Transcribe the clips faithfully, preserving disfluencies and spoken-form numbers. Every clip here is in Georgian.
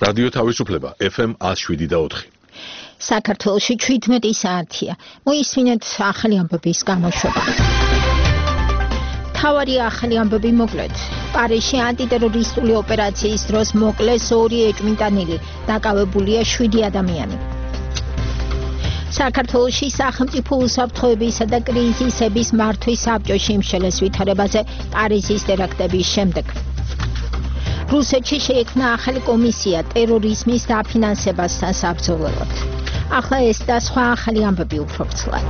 რადიო თავისუფლება ეფ ემ ათს შვიდი და ოთხი. საქართველოში ჩვიდმეტი საათია. მოისმინეთ ახალი ამბების გამოშვება. თავარი ახალი ამბები მოკლედ. პარიზში ანტიტერორისტული ოპერაციის დროს მოკლეს ორი ეჭვმიტანილი, დაკავებულია შვიდი ადამიანი. საქართველოში სახელმწიფო უსაფრთხოებისა და კრიზისების მართვის საბჭოში იმშელეს ვითარებაზე პარიზის ტერაქტების შემდეგ. რუსეთში შეიქმნა ახალი კომისია ტერორიზმის დაფინანსებასთან საბრძოლველად. ახლა ეს და სხვა ახალი ამბები უფრო ვრცლად.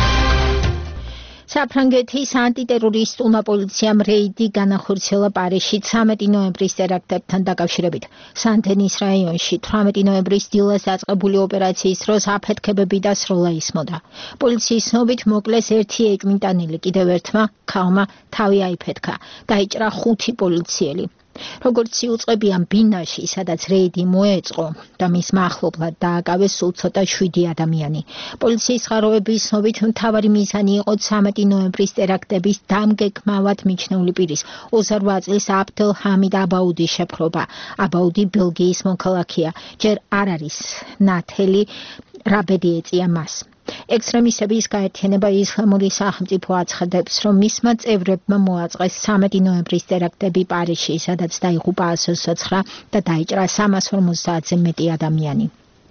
საფრანგეთის ანტიტერორისტულმა პოლიციამ რეიდი განახორციელა პარიზში ცამეტი ნოემბრის ტერაქტებთან დაკავშირებით. სან-დენის რაიონში თვრამეტი ნოემბრის დილას დაწყებული ოპერაციის დროს აფეთქებები და სროლა ისმოდა. პოლიციის ცნობით მოკლეს ერთი ეჭვმიტანილი, კიდევ ერთმა ქალმა თავი აიფეთქა. დაიჭრა ხუთი პოლიციელი. როგორც იუწყებიან ბინაში, სადაც რეიდი მოეწყო და მის მახლობლად დააკავეს სულ ცოტა შვიდი ადამიანი. პოლიციის წყაროების ცნობით მთავარი მიზანი იყო ცამეტი ნოემბრის ტერაქტების დამგეგმავად მიჩნეული პირის ოცდაოთხ წლის აბდელ ჰამიდ აბაუდის შეფრობა. აბაუდი ბელგიის მოქალაქეა, ჯერ არ არის ნათელი რა ბედი ეწია მას. ექსტრემისტების გაერთიანება ისლამური სახელმწიფო აცხადებს, რომ მისმა წევრებმა მოაწყეს ცამეტი ნოემბრის ტერაქტები პარიზში, სადაც დაიღუპა ასი ოცდაოთხ და დაიჭრა სამას ორმოცდაათზე მეტი ადამიანი.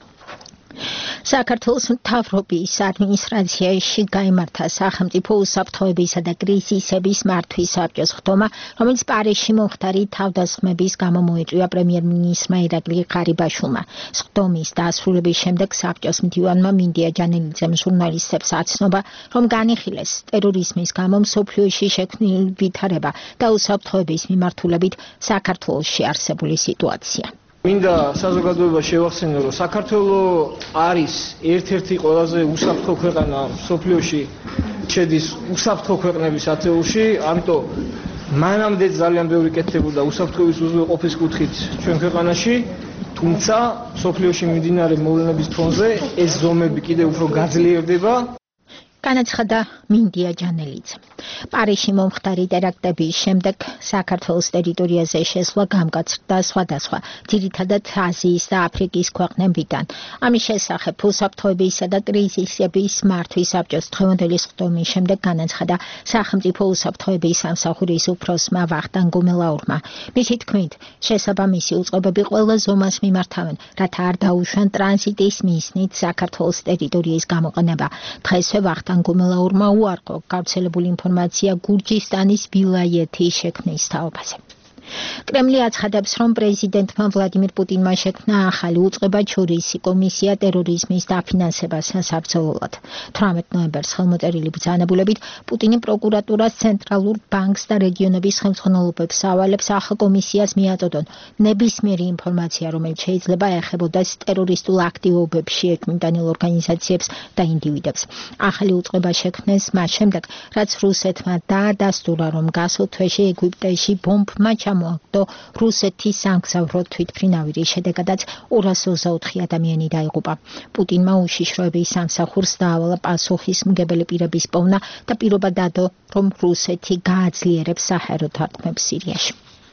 საქართველოს მთავრობის ადმინისტრაციაში გაიმართა სახელმწიფო უსაფრთხოებისა და კრიზისების მართვის საბჭოს ხდომა, რომელიც პარიზში მომხდარი თავდასხმების გამო მოიწვია პრემიერ-მინისტრმა ირაკლი ღარიბაშვილმა. ხდომის დასრულების შემდეგ საბჭოს მდივანმა მინდია ჯანელიძემ ჟურნალისტებს აცნობა, რომ განიხილეს ტერორიზმის გამო მსოფლიოში შექმნილი ვითარება და უსაფრთხოების მიმართულებით საქართველოში არსებული სიტუაცია. მინდა საზოგადოებას შევახსენო, რომ საქართველო არის ერთ-ერთი ყველაზე უსაფრთხო ქვეყანა მსოფლიოში, შედის უსაფრთხო ქვეყნების ათეულში, ამიტომ მანამდე ძალიან ბევრი კეთდებოდა უსაფრთხოების უზრუნველყოფის კუთხით ჩვენ ქვეყანაში, თუმცა მსოფლიოში მიმდინარე მოვლენების ფონზე ეს ზომები კიდევ უფრო გაძლიერდება. განაცხადა მინდია ჯანელიძე. პარიზში მომხდარი ტერაქტების შემდეგ საქართველოს ტერიტორიაზე შესვლა გამკაცრდა სხვადასხვა, ძირითადად აზიის და აფრიკის ქვეყნებიდან. ამის შესახებ უსაფრთხოებისა და კრიზისების მართვის საბჭოს დღევანდელი ხდომის შემდეგ განაცხადა სახელმწიფო უსაფრთხოების სამსახურის უფროსმა ვახტანგ გუმელაურმა. მისი თქმით, შესაბამისი უწყებები ყველა ზომას მიმართავენ, რათა არ დაუშვან ტრანზიტის მიზნით საქართველოს ტერიტორიის გამოყენება. დღესვე ვახტანგ გუმელაურმა უარყო გავრცელებული ინფორმაცია გურჯისტანის ვილაიეთის შექმნის თაობაზე. კრემლი აცხადებს, რომ პრეზიდენტმა ვლადიმირ პუტინმა შექმნა ახალი უწყებაჩორისი კომისია ტერორიზმის დაფინანსებასთან საბრძოლველად. თვრამეტ ნოემბერს ხელმოწერილი ბრძანებულებით პუტინი პროკურატურას, ცენტრალურ ბანკს და რეგიონების ხელმძღვანელობებს ავალებს ახალ კომისიას მიაწოდონ ნებისმიერი ინფორმაცია, რომელიც შეიძლება ეხებოდეს ტერორისტულ აქტივობებში ეჭვმიტანილ ორგანიზაციებს და ინდივიდებს. ახალი უწყება შექმნეს მას შემდეგ, რაც რუსეთმა დაადასტურა, რომ გასულ თვეში ეგვიპტეში ბომბმა მოაგდო რუსეთის სამგზავრო თვითმფრინავის შედეგადაც ორას ოცდაოთხი ადამიანი დაიღუპა. პუტინმა უშიშროების სამსახურს დაავალა პასუხისმგებელი პირების პოვნა და პირობა დადო, რომ რუსეთი გააძლიერებს საჰაერო დარტყმებს სირიაში.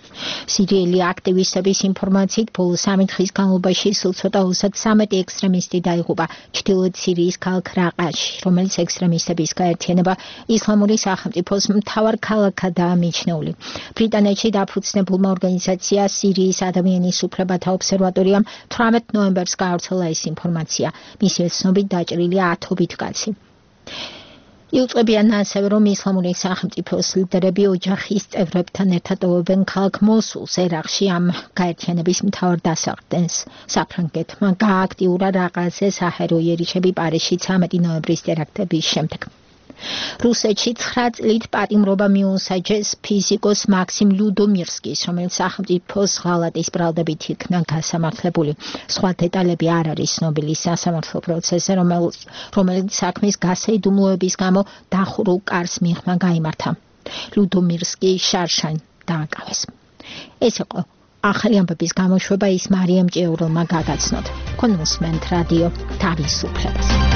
სირიელი აქტივისტების ინფორმაციით ბოლო სამი დღის განმავლობაში სულ ცოტა ოცდათვრამეტი ექსტრემისტი დაიღუპა ჩრდილოეთ სირიის ქალაქ რაყაში, რომელიც ექსტრემისტების გაერთიანება ისლამური სახელმწიფოს მთავარ ქალაქადაა მიჩნეული. ბრიტანეთში დაფუძნებულმა ორგანიზაცია სირიის ადამიანის უფლებათა ობსერვატორიამ თვრამეტ ნოემბერს გაავრცელა ეს ინფორმაცია. მისივე ცნობით დაჭრილია ათობით კაცი. იუწყებიან ასევე, რომ ისლამური სახელმწიფოს ლიდერები ოჯახის წევრებთან ერთად ოვებენ ქალაქ მოსულს ერაყში ამ გაერთიანების მთავარ დასაყრდენს. საფრანგეთმა გააქტიურა რაყაზე საჰაერო იერიშები პარიზში ცამეტი ნოემბრის ტერაქტების შემდეგ. რუსეთში ცხრა წლით პატიმრობა მიუსაჯეს ფიზიკოს მაქსიმ ლუდომირსკის, რომელიც სახელმწიფოს ღალატის ბრალდებით იქნა გასამართლებული. სხვა დეტალები არ არის ცნობილი სასამართლო პროცესზე, რომელიც საქმის გასაიდუმლოების გამო დახურულ კარს მიღმა გაიმართა. ლუდომირსკი შარშან დააკავეს. ეს იყო ახალი ამბების გამოშვება, ის მარიამ ჭიაურელმა გადაცნოთ. თქვენ უსმენთ რადიო თავისუფლებას.